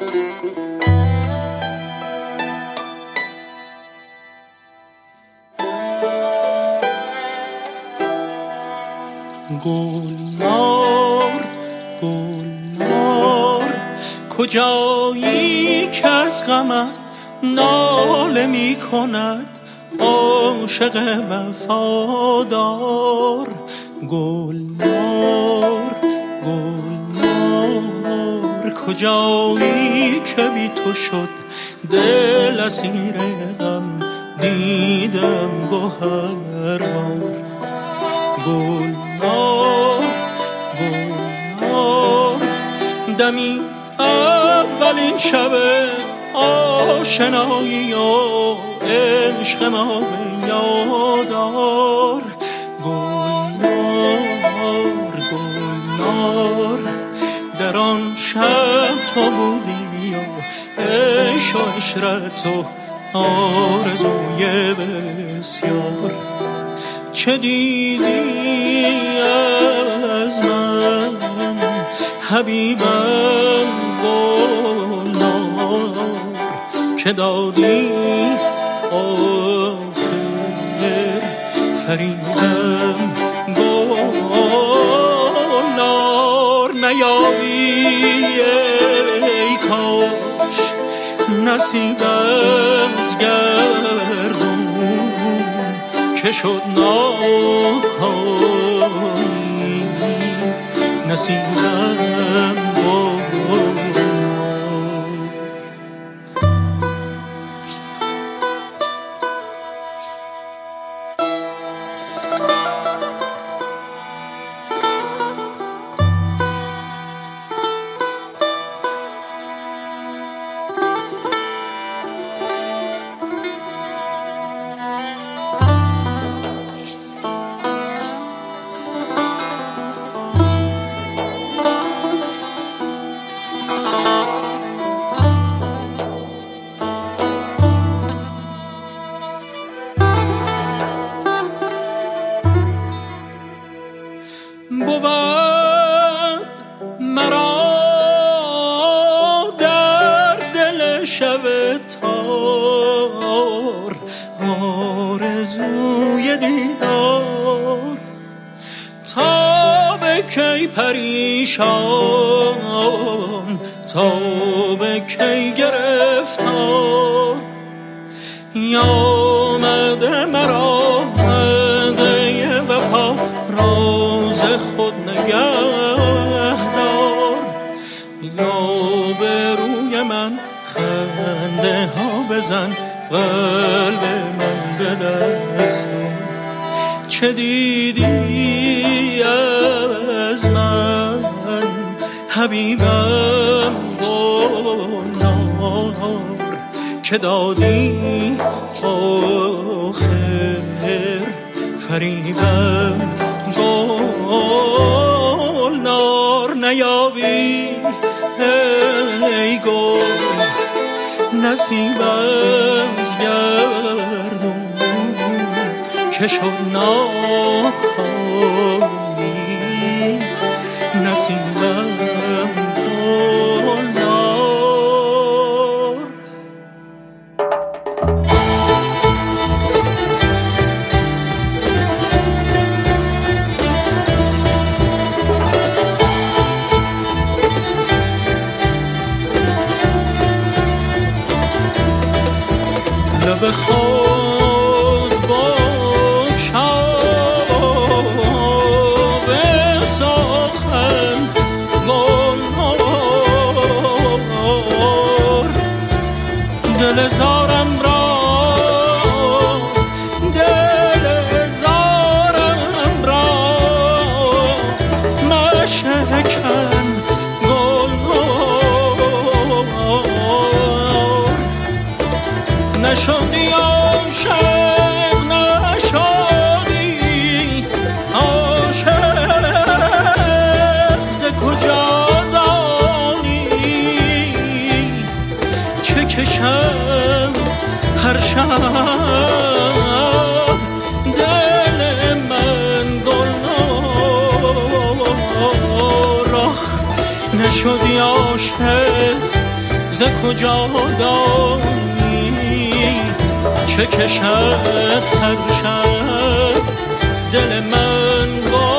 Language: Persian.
گلنار گلنار کجایی که از غمت ناله می کند عاشق وفادار. گلنار گلنار کجایی که بی تو شد دل اسیر غم دیدم گوهربار. گلنار گلنار دمی اولین شب آشنایی و عشق ما به یادار. گلنار گلنار در آن شب تو بودی و عشق و عشرت و آرزوی بسیار. چه دیدی از من حبیبم گلنار که دادی آخر فریدم گلنار. نیابی ای کاش نصیب از گردون که شد ناکامی نصیبم بود مرا در دل شب تار آرزوی دیدار. تا به کی پریشان تا به کی گرفتار. آمده مرا وعده وفا راز خود نگهدار. یا به روی من خنده ها بزن قلب من به دستار. چه دیدی از من حبیبم گلنار که دادی آخر فریبم گلنار. نیابی ای گل نصیب از گردون که شد ناکامی نصیبم گلنار. لب خود با چاب سخن گلنار. دل زارم را مشکن گلنار. نشدی عاشق نشدی عاشق ز کجا دانی چه کشم هر شب دل من گلنار. آخ نشدی عاشق ز کجا دانی چه کشد هر شب دل من با